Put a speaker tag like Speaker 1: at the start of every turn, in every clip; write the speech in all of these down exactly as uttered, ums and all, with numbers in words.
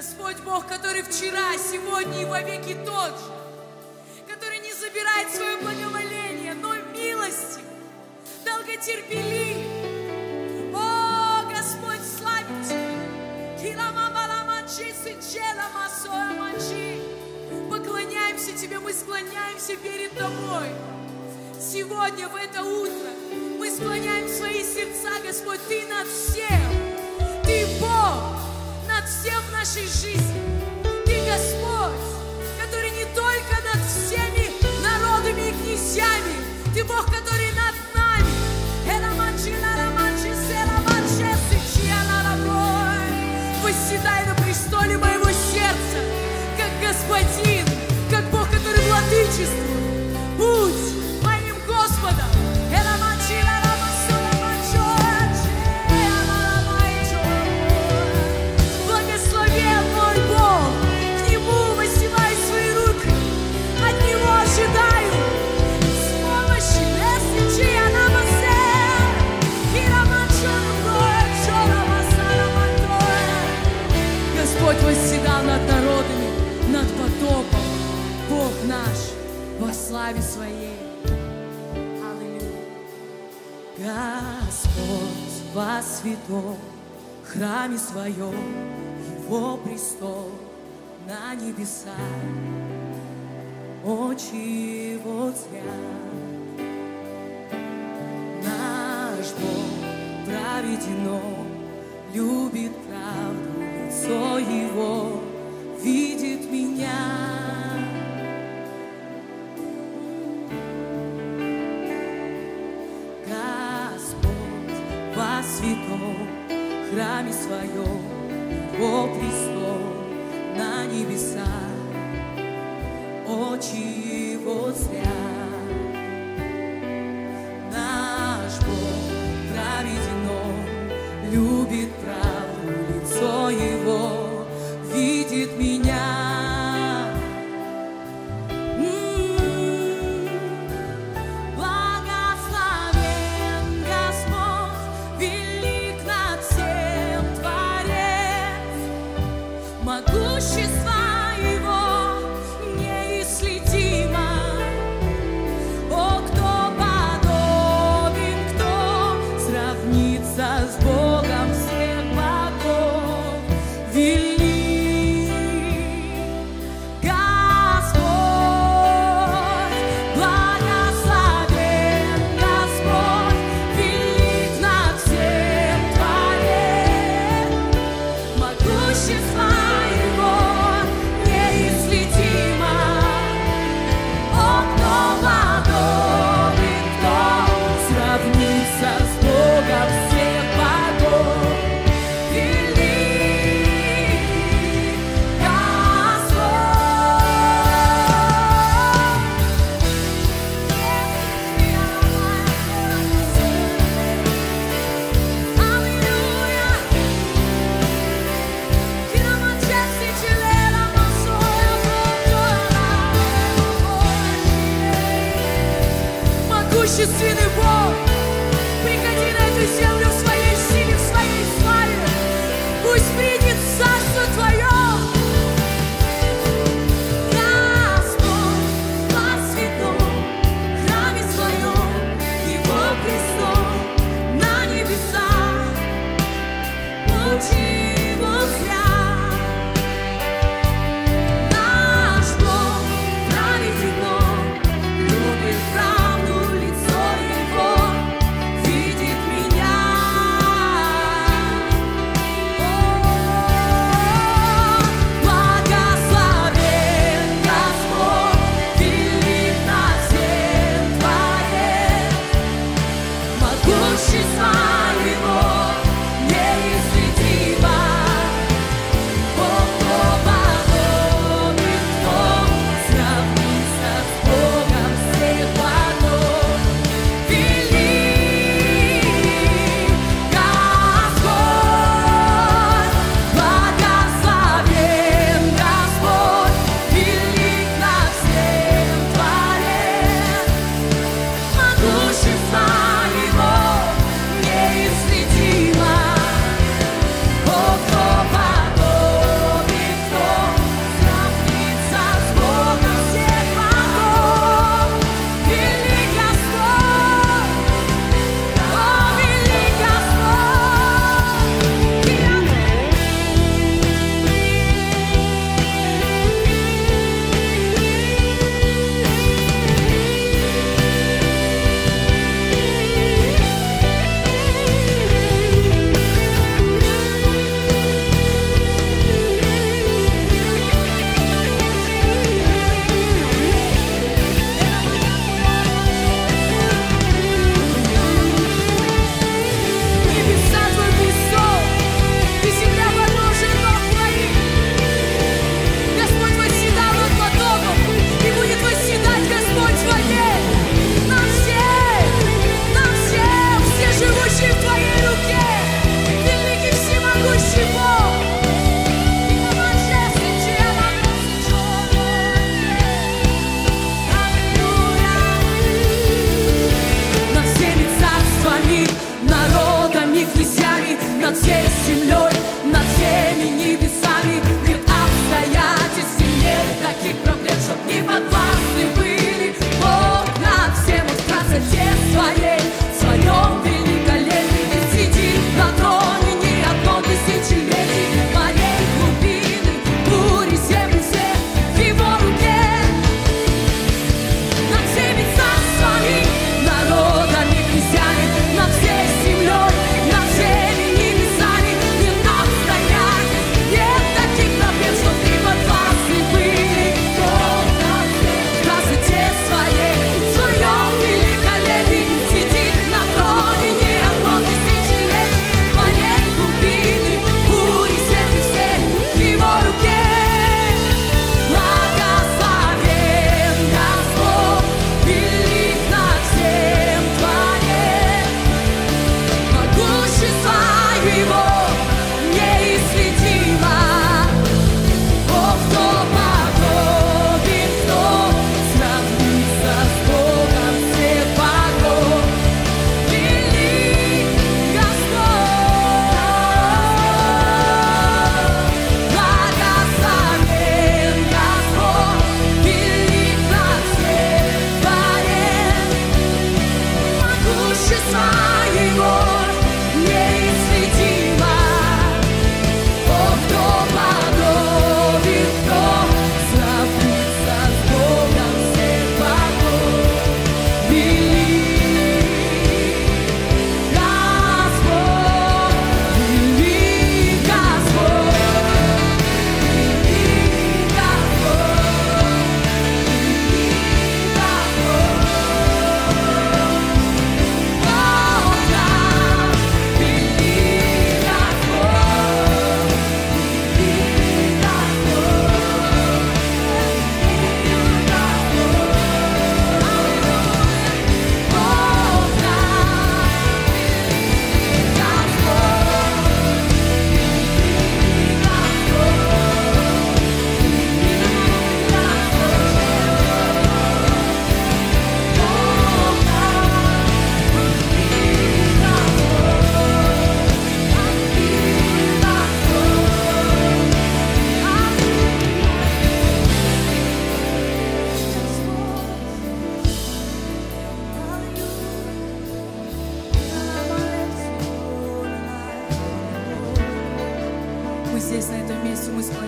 Speaker 1: Господь Бог, который вчера, сегодня и вовеки тот же, который не забирает свое благоволение, но милости, долготерпелив. О, Господь, славим Тебя! Поклоняемся Тебе, мы склоняемся перед Тобой. Сегодня, в это утро, мы склоняем свои сердца, Господь, Ты над всем. Ты Бог над всем в нашей жизни. Ты Господь, который не только над всеми народами и князьями. Ты Бог, который над нами. Восседай на престоле моего сердца, как Господин, как Бог, который владычествует. Будь моим Господом. Благословен мой Бог, к Нему воздеваю свои руки, от Него ожидаю с помощью. Господь восседал над народами, над потопом. Бог наш во славе Своей. Аллилуйя. Господь во святом храме Своем, Его престол на небесах, очи Его взгляд. Наш Бог праведен, любит правду, лицо Его видит меня. Господь во святом храме Своем, Его престол на небесах, очи Его взгляд. Наш Бог праведен, Он любит правду, лицо Его видит меня. Могущественный Бог, приходи на эту землю в Своей силе, в Своей славе. Пусть придет царство Твое. Господь во святом храме Своем, Его престол на небесах, очи Его взгляд. Наш Бог праведен, любит правду, лицо Его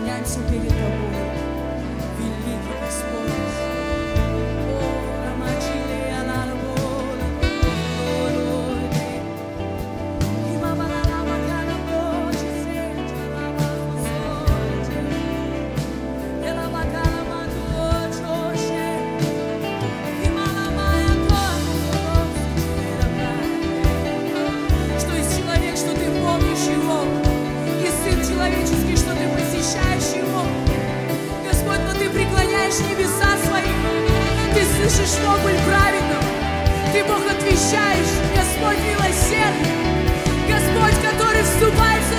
Speaker 1: склоняемся перед Тобой, великий Господь. Человеческий, что ты посещаешь его. Господь, но ты преклоняешь небеса свои. Ты слышишь вопль праведного. Ты, Бог, отвечаешь. Господь милосердный. Господь, который вступает в